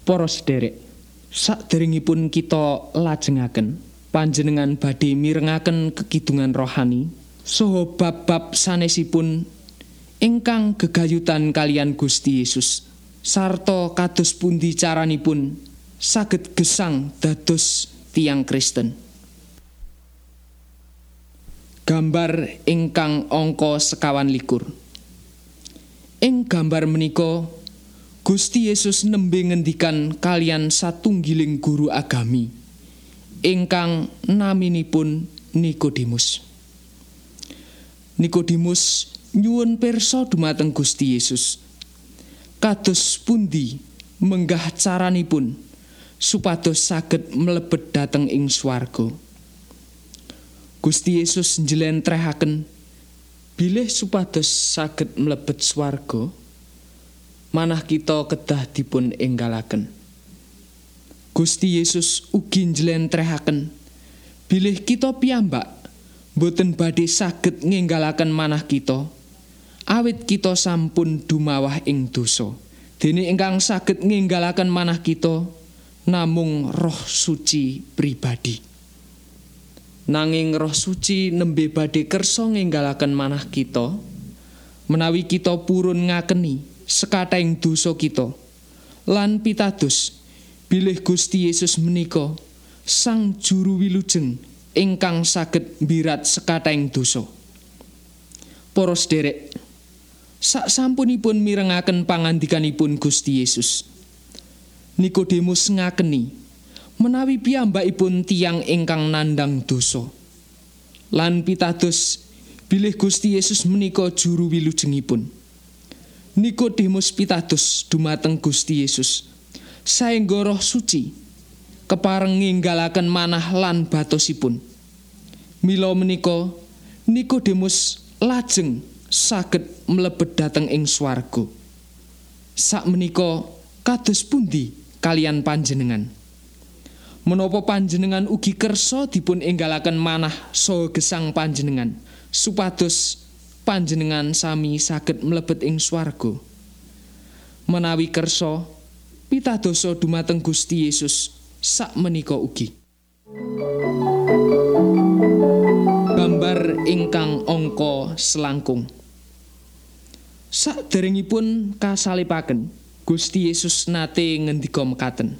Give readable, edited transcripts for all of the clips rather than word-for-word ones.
Para sederek, saderengipun kita lajengaken panjenengan badhe mirengaken kekidungan rohani saha bab-bab sanesipun ingkang gegayutan kalian Gusti Yesus sarta kados pundi caranipun saged gesang dados tiyang Kristen. Gambar ingkang angka 51. Ing gambar menika Gusti Yesus nembe ngendikan kalian satunggiling guru agami ingkang naminipun Nikodemus. Nikodemus nyuwun pirsa dumateng Gusti Yesus. Kados pundi menggah caranipun supados saged mlebet dhateng ing swarga. Gusti Yesus njlentrehaken bilih supados saged mlebet swarga. Manah kita kedah dipun enggalaken. Gusti Yesus ugi njlentrehaken bilih kita piyambak boten badhe saged ngenggalaken manah kita awit kita sampun dumawah ing dosa. Dene ingkang saged ngenggalaken manah kita namung Roh Suci pribadi. Nanging Roh Suci nembe badhe kersa ngenggalaken manah kita menawi kita purun ngakeni sekathahing dosa kita lan pitados bilih Gusti Yesus menika Sang Juru Wilujeng ingkang saged mbirat sekathahing dosa. Para sederek, saksampunipun mirengaken pangandikanipun Gusti Yesus, Nikodemus ngakeni menawi piyambakipun tiyang ingkang nandhang dosa lan pitados bilih Gusti Yesus menika juru wilujengipun. Nikodemus pitados dumateng Gusti Yesus saengga Roh Suci kepareng nginggalaken manah lan batosipun. Mila menika Nikodemus lajeng saged mlebet dhateng ing swarga. Sakmenika kados pundi kalian panjenengan? Menapa panjenengan ugi kersa dipun enggalaken manah saha gesang panjenengan supados panjenengan sami saged mlebet ing swarga? Menawi kersa pitadosa dumateng Gusti Yesus sakmenika ugi. Gambar ingkang angka selangkung. Saderengipun kasalipaken, Gusti Yesus nate ngendika mekaten,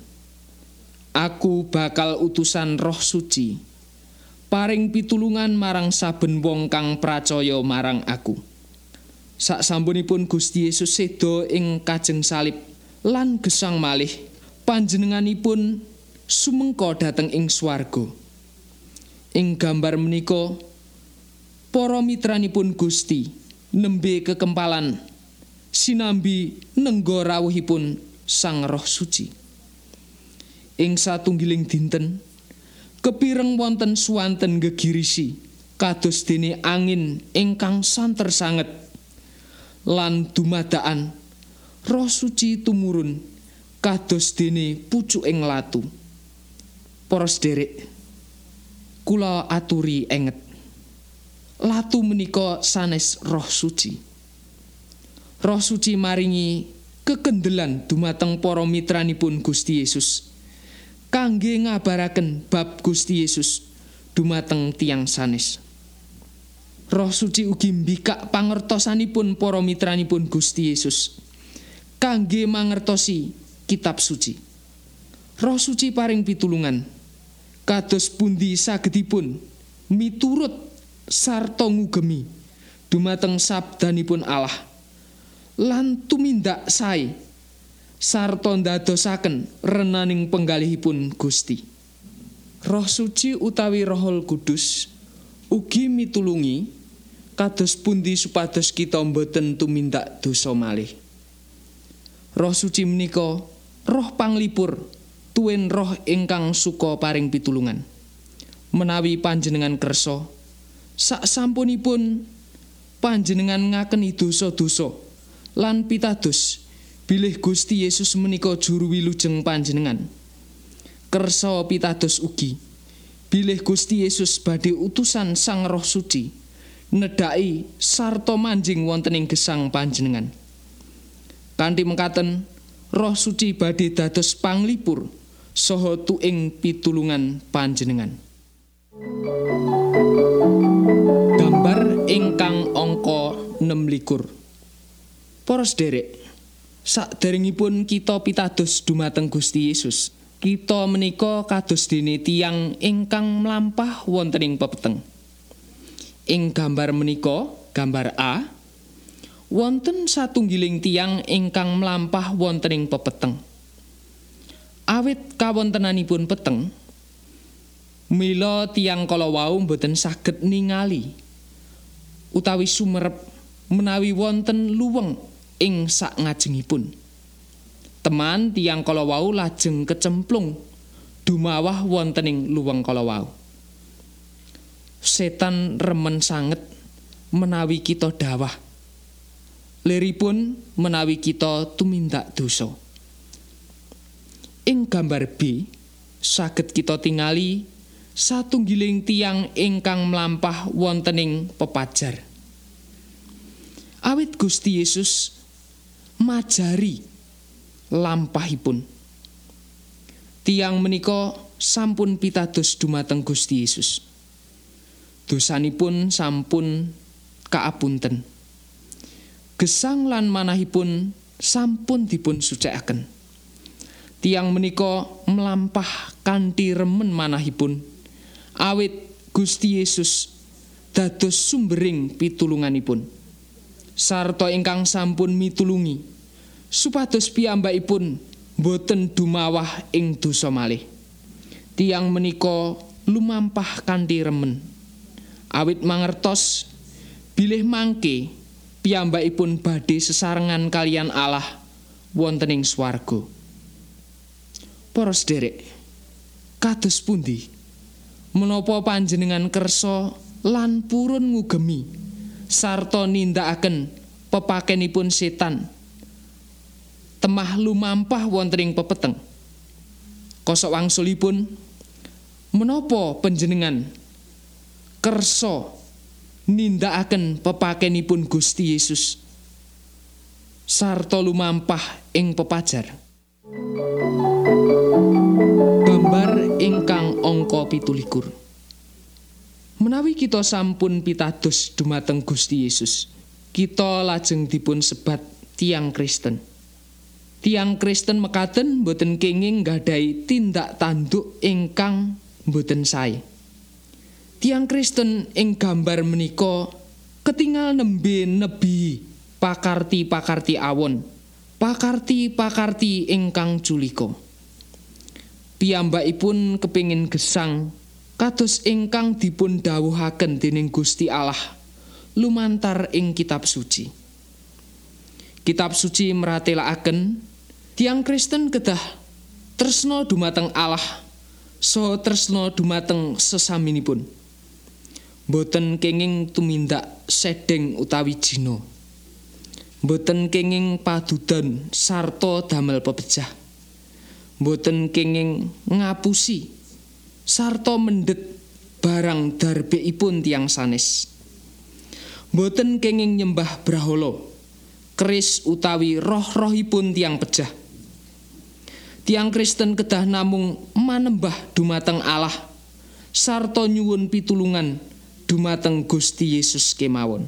Aku bakal utusan Roh Suci paring pitulungan marang saben wong kang pracaya marang aku. Saksampunipun Gusti Yesus seda ing kajeng salib lan gesang malih, panjenenganipun sumengka dhateng ing swarga. Ing gambar menika para mitranipun Gusti nembe kekempalan sinambi nengga rawuhipun Sang Roh Suci. Ing satunggiling dinten kepireng wonten swanten gegirisi kados dene angin ingkang santer sanget lan dumadakan Roh Suci tumurun kados dene pucuking latu. Para sederek, kula aturi enget, latu menika sanes Roh Suci. Roh Suci maringi kekendelan dumateng para mitranipun Gusti Yesus kangge ngabaraken bab Gusti Yesus dumateng tiyang sanes. Roh Suci ugi mbikak pangertosanipun para mitranipun Gusti Yesus kangge mangertosi kitab suci. Roh Suci paring pitulungan kados pundi sagedipun miturut sarta ngugemi dumateng sabdanipun Allah lan tumindak sae sarta ndadosaken renaning penggalihipun Gusti. Roh Suci utawi Rohul Kudus ugi mitulungi kados pundi supados kita boten tumindak dosa malih. Roh Suci menika roh panglipur tuwin roh ingkang suka paring pitulungan. Menawi panjenengan kersa saksampunipun panjenengan ngakeni dosa-dosa lan pitados bilih Gusti Yesus menika juru wilujeng panjenengan. Kersa pitados ugi bilih Gusti Yesus badhe utusan Sang Roh Suci nedhaki sarta manjing wonten ing gesang panjenengan. Kanthi mekaten Roh Suci badhe dados panglipur saha tuing pitulungan panjenengan. Gambar ingkang angka 26. Para sederek, saderengipun kita pitados dumateng Gusti Yesus, kita menika kados dene tiyang ingkang mlampah wonten ing pepeteng. Ing gambar menika, gambar A, wonten satunggiling tiyang ingkang mlampah wonten ing pepeteng. Awit kawontenanipun peteng, mila tiyang kala wau boten saged ningali utawi sumerep menawi wonten luweng ing sakngajengipun. Teman tiyang kala wau lajeng kecemplung dumawah wonten ing luweng kala wau. Setan remen sanget menawi kita dawah, liripun menawi kita tumindak dosa. Ing gambar B saged kita tingali satunggiling tiyang ingkang mlampah wonten ing pepajar. Awit Gusti Yesus majari lampahipun, tiyang menika sampun pitados dumateng Gusti Yesus. Dosanipun sampun kaapunten. Gesang lan manahipun sampun dipun sucikaken. Tiyang menika mlampah kanthi remen manahipun, awit Gusti Yesus dados sumbering pitulunganipun, sarta ingkang sampun mitulungi supados piyambakipun boten dumawah ing dosa malih. Tiyang menika lumampah kanthi remen, awit mangertos bilih mangke piyambakipun badhe sesarengan kaliyan Allah wonten ing swarga. Para sederek, kados pundi menapa panjenengan kersa lan purun ngugemi sarta nindakaken pepakenipun setan temah lumampah wonten ing pepeteng? Kosok wangsulipun menapa panjenengan kersa nindakaken pepakenipun Gusti Yesus sarta lumampah ing pepajar? Gambar ingkang angka 27. Menawi kita sampun pitados dumateng Gusti Yesus, kita lajeng dipun sebat tiyang Kristen. Tiyang Kristen mekaten boten kenging nggadahi tindak tanduk ingkang boten sae. Tiyang Kristen ing gambar menika ketingal nembe nebi pakarti-pakarti awon, pakarti-pakarti ingkang culika. Piyambakipun kepingin gesang kados ingkang dipun dawuhaken dening Gusti Allah lumantar ing kitab suci. Kitab suci mratelakaken tiyang Kristen kedah tresna dumateng Allah saha tresna dumateng sesaminipun. Boten kenging tumindak sedeng utawi jina. Boten kenging padudan sarta damel pepejah. Boten kenging ngapusi sarta mendhet barang darbekipun tiyang sanes. Boten kenging nyembah brahala, keris utawi roh-rohipun tiyang pejah. Tiyang Kristen kedah namung manembah dumateng Allah sarta nyuwun pitulungan dumateng Gusti Yesus kemawon.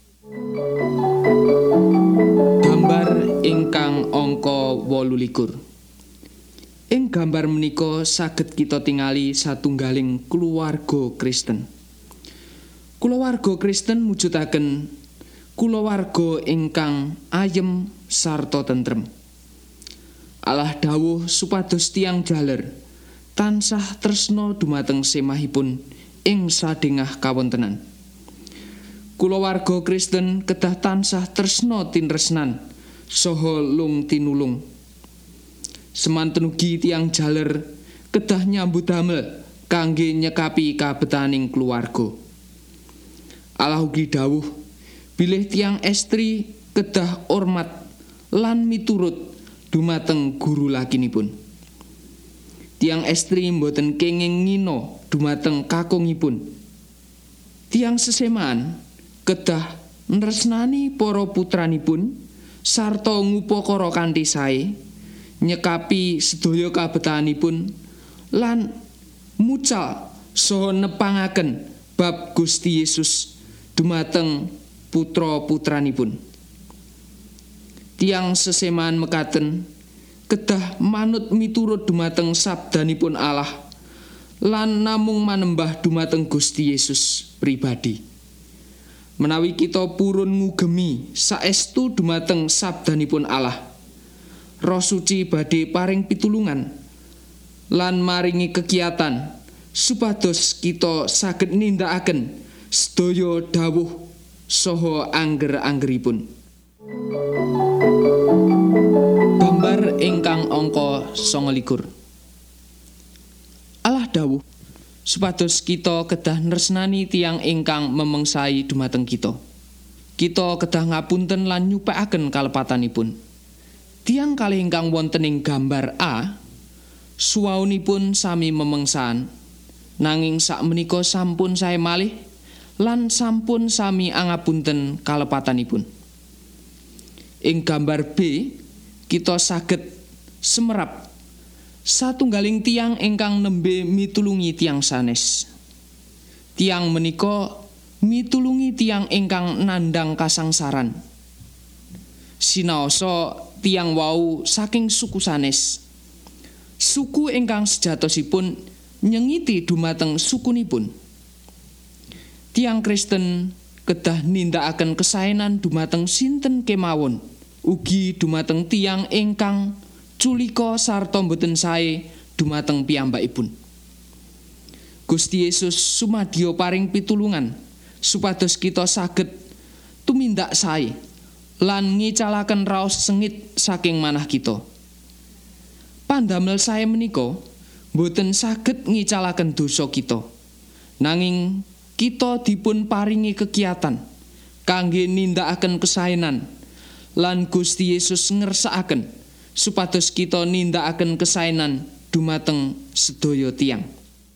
Gambar ingkang angka 28. Ing gambar menika saged kita tingali satunggaling kulawarga Kristen. Kulawarga Kristen mujudaken kulawarga ingkang ayem sarta tentrem. Allah dawuh supados tiyang jaler tansah tresna dumateng semahipun ing sadéngah kawontenan. Kulawarga Kristen kedah tansah tresna tinresnan saha lung tinulung. Semanten ugi tiyang jaler kedah nyambut damel kangge nyekapi kabetaning keluarga. Allah ugi dawuh bilih tiyang estri kedah hormat lan miturut dumateng guru lakinipun. Tiyang estri mboten kenging ngina dumateng kakungipun. Tiyang sesemaan kedah nresnani para putranipun sarta ngupakara kanthi sae nyekapi sedaya kabetahanipun lan mucal saha nepangaken bab Gusti Yesus dumateng putra-putranipun. Tiang sesemaan mekaten kedah manut miturut dumateng sabdanipun Allah lan namung manembah dumateng Gusti Yesus pribadi. Menawi kita purun ngugemi saestu dumateng sabdanipun Allah, Roh Suci badhe paring pitulungan lan maringi kegiatan supados kita saged nindakaken sedaya dawuh saha angger-anggeripun. Gambar ingkang angka 29. Allah dawuh supados kita kedah nresnani tiyang ingkang memengsai dumateng kita. Kita kedah ngapunten lan nyupekaken kalepatanipun. Tiyang kalih ingkang wonten ing gambar A suwaunipun sami memengsan, nanging sakmenika sampun sae malih lan sampun sami angapunten kalepatanipun. Ing gambar B kita saged semerap satunggaling tiyang ingkang nembe mitulungi tiyang sanes. Tiyang menika mitulungi tiyang ingkang nandhang kasangsaran. Sinaosa tiyang wau saking suku sanes. Suku ingkang sejatosipun nyengiti dumateng sukunipun. Tiyang Kristen kedah nindakaken kesaenan dumateng sinten kemawon, ugi dumateng tiyang ingkang culika sarta boten sae dumateng piyambakipun. Gusti Yesus sumadyo paring pitulungan supados kita saged tumindak sae lan ngicalaken raos sengit saking manah kita. Pandamel sae menika boten saged ngicalaken dosa kita, nanging kita dipun paringi kegiatan kangge nindakaken kesaenan lan Gusti Yesus ngersakaken supados kita nindakaken kesaenan dumateng sedaya tiyang.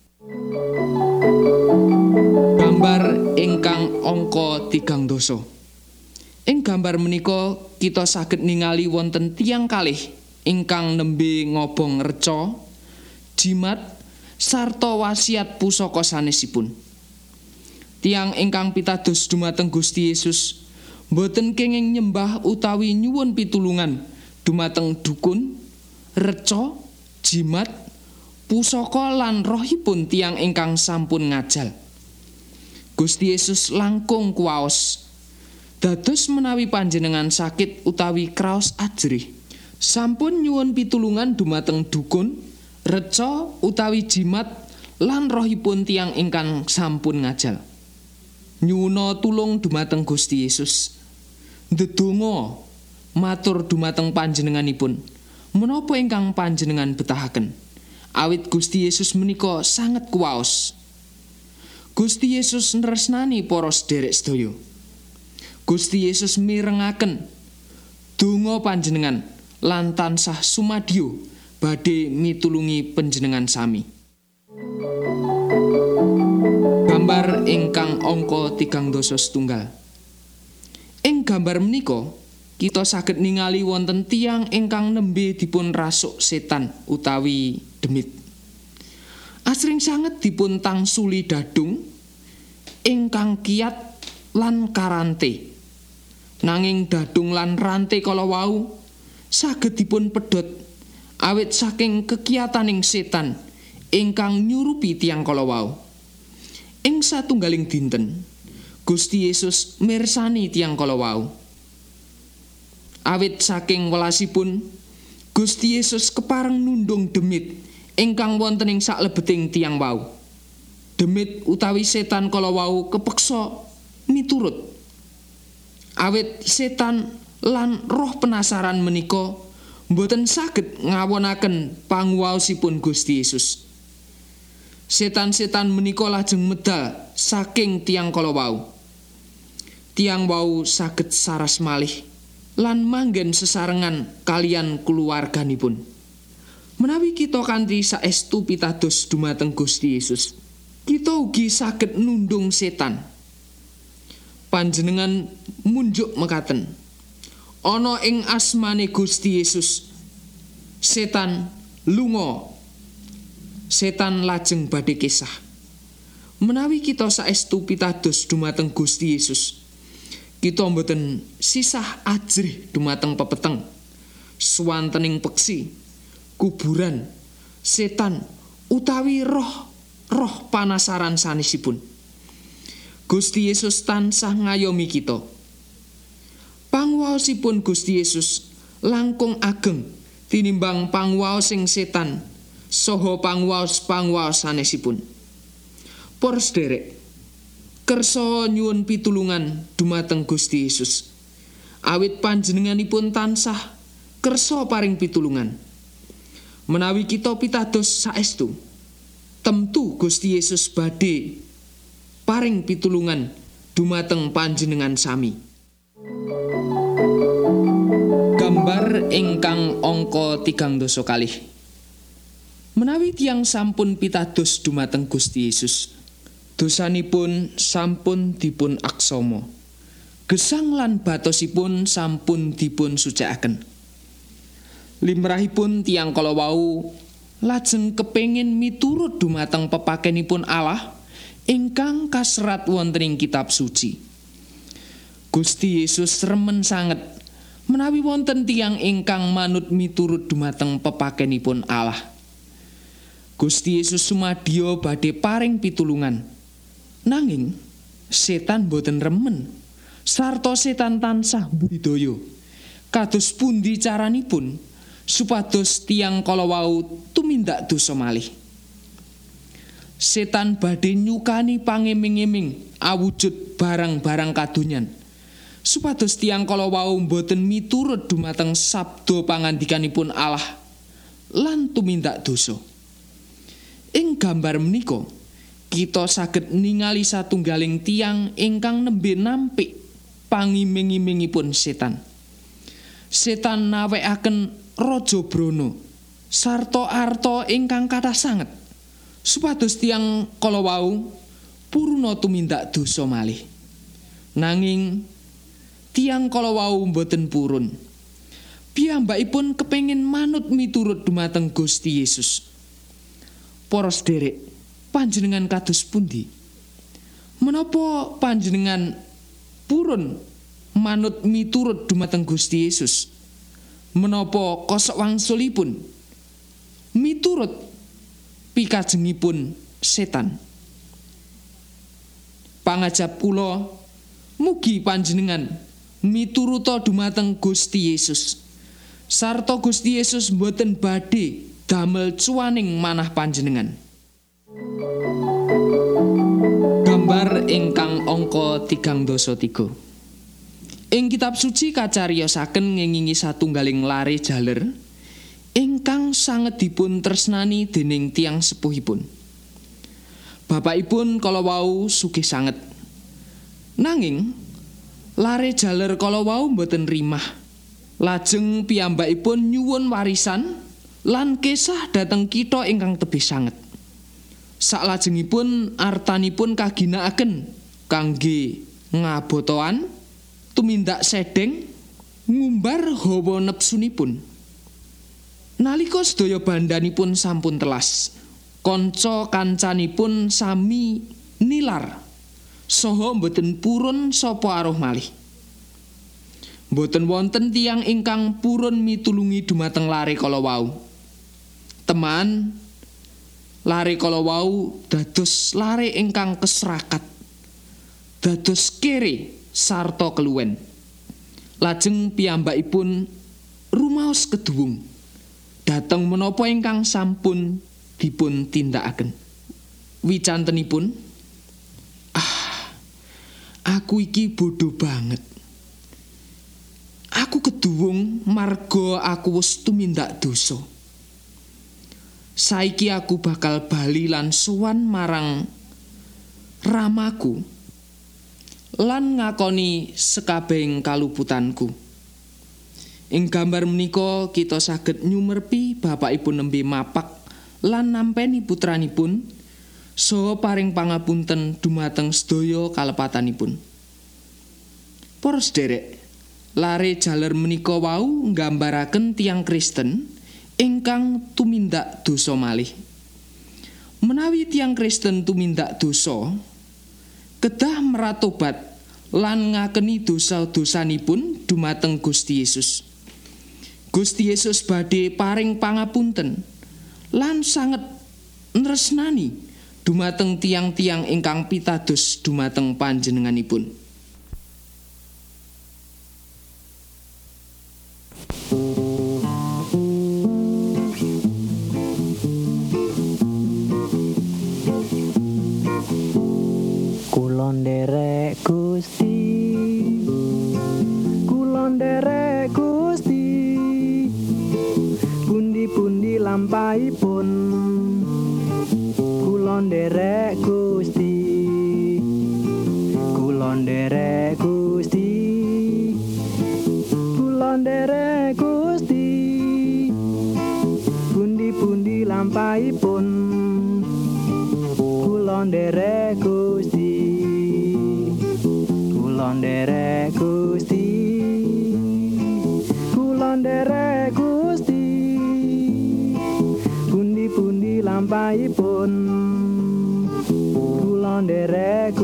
Gambar ingkang angka 30. Ing gambar menika kita saged ningali wonten tiyang kalih ingkang nembe ngobong reca, jimat sarta wasiat pusaka sanesipun. Tiyang ingkang pitados dumateng Gusti Yesus boten kenging nyembah utawi nyuwun pitulungan dumateng dukun, reca, jimat, pusaka lan rohipun tiyang ingkang sampun ngajal. Gusti Yesus langkung kuwaos dados menawi panjenengan sakit utawi kraos ajrih, sampun nyuwun pitulungan dumateng dukun, reca utawi jimat lan rohipun tiyang ingkang sampun ngajal. Nyuwuna tulung dumateng Gusti Yesus. Ndedonga matur dumateng panjenenganipun menapa ingkang panjenengan betahaken, awit Gusti Yesus menika sanget kuwaos. Gusti Yesus nresnani para sederek sedaya. Gusti Yesus mirengaken donga panjenengan lan tansah sumadyo badhe mitulungi panjenengan sami. Gambar ingkang angka 31. Ing gambar menika kita saged ningali wonten tiyang ingkang nembe dipun rasuk setan utawi demit. Asring sanget dipun tangsuli dadung ingkang kiat lan karante. Nanging dadung lan rante kala wau saged dipun pedhot awit saking kekiyataning setan ingkang nyurupi tiyang kala wau. Ing satunggaling dinten Gusti Yesus mirsani tiyang kala wau. Awit saking welasipun Gusti Yesus kepareng nundung demit ingkang wonten ing saklebeting tiyang wau. Demit utawi setan kala wau kepeksa miturut. Awit setan lan roh penasaran menika boten saged ngawonaken panguwaosipun Gusti Yesus. Setan-setan menika lajeng medal saking tiyang kala wau. Tiyang wau saged saras malih lan manggen sesarengan kalian kulawarganipun. Menawi kita kanthi saestu pitados dumateng Gusti Yesus, kita ugi saged nundung setan. Panjenengan munjuk mekaten, ana ing asmane Gusti Yesus setan lunga. Setan lajeng badhe kesah. Menawi kita saestu pitados dumateng Gusti Yesus, kita mboten sisah ajrih dumateng pepeteng, swantening peksi, kuburan, setan utawi roh panasaran sanesipun. Gusti Yesus tansah ngayomi kita. Pangwaosipun Gusti Yesus langkung ageng tinimbang pangwaos sing setan saha pangwaos sanesipun. Para sedherek, kersa nyuwun pitulungan dumateng Gusti Yesus. Awit panjenenganipun tansah kersa paring pitulungan. Menawi kita pitados saestu, temtu Gusti Yesus badhe paring pitulungan dumateng panjenengan sami. Gambar ingkang angka 32. Menawi tiyang sampun pitados dumateng Gusti Yesus, dosanipun sampun dipun aksama. Gesang lan batosipun sampun dipun sucikaken. Limrahipun tiyang kala wau lajeng kepengin miturut dumateng pepakenipun Allah ingkang kaserat wonten ing kitab suci. Gusti Yesus remen sanget menawi wonten tiyang ingkang manut miturut dumateng pepakenipun Allah. Gusti Yesus sumadya badhe paring pitulungan. Nanging setan boten remen, sarta setan tansah budidaya. Kados pundi caranipun supados tiyang kala wau tumindak dosa malih? Setan badhe nyukani pangiming-iming awujud barang-barang kadonyan, supados tiyang kala wau boten miturut dumateng sabda pangandikanipun Allah lan tumindak dosa. Ing gambar menika kita saged ningali satunggaling tiyang ingkang nembe nampik pangiming-imingipun setan. Setan nawekaken raja brana sarta arta ingkang kathah sanget supados tiyang kala wau puruna tumindak dosa malih. Nanging tiyang kala wau boten purun. Piyambakipun kepengin manut miturut dumateng Gusti Yesus. Para sedherek, panjenengan kados pundi? Menapa panjenengan purun manut miturut dumateng Gusti Yesus? Menapa kosok wangsulipun miturut pikajengipun setan? Pangajap kula mugi panjenengan mituruta dumateng Gusti Yesus, sarta Gusti Yesus boten badhe damel cuwaning manah panjenengan. Gambar ingkang angka 33. Ing kitab suci kacariyosaken ngengingi satunggaling lare jaler ingkang sanget dipun tresnani dening tiyang sepuhipun. Bapakipun kala wau sugih sanget. Nanging lare jaler kala wau boten rimah. Lajeng piyambakipun nyuwun warisan lan kesah dhateng kitha ingkang tebih sanget. Saklajengipun artanipun kaginakaken kangge ngabotoan, tumindak sedeng, ngumbar hawa nepsunipun. Nalika sedaya bandhanipun sampun telas, kanca-kancanipun sami nilar saha boten purun sapa aruh malih. Boten wonten tiyang ingkang purun mitulungi dumateng lare kala wau. Teman lare kala wau dados lare ingkang keserakat, dados kere sarta keluwen. Lajeng piyambakipun rumaos keduwung dhateng menapa ingkang sampun dipun tindakaken. Wicantenipun, aku iki bodoh banget. Aku keduwung marga aku wis tumindak dosa. Saiki aku bakal bali lan sowan marang ramaku lan ngakoni sekabehing kaluputanku. Ing gambar menika kita saged nyumerpi bapakipun nembe mapak lan nampeni putranipun saha paring pangapunten dumateng sedaya kalepatanipun. Para sedherek, lare jaler menika wau nggambaraken tiyang Kristen ingkang tumindak dosa malih. Menawi tiyang Kristen tumindak dosa, kedah meratobat lan ngakeni dosa-dosanipun dumateng Gusti Yesus. Gusti Yesus badhe paring pangapunten lan sanget nresnani dumateng tiang-tiang ingkang pitados dumateng panjenenganipun. Kula nderek Gusti, kula nderek Gusti, pundi-pundi lampahipun. Kula nderek Gusti, kula nderek Gusti, kula nderek Gusti, pundi-pundi lampahipun. Kula nderek Gusti, kula nderek Gusti, kula nderek Gusti, pundi-pundi lampahipun. Kula nderek